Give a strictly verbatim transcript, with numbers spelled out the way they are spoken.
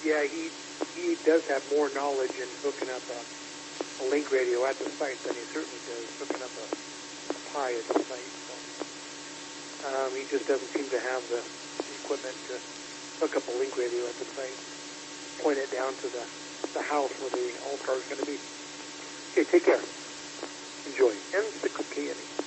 yeah, he he does have more knowledge in hooking up a, a link radio at the site than he certainly does hooking up a, a Pi at the site. So, um, he just doesn't seem to have the equipment to hook up a link radio at the site, point it down to the, the house where the altar is going to be. Okay, take care. Enjoy. Encyclical K N E.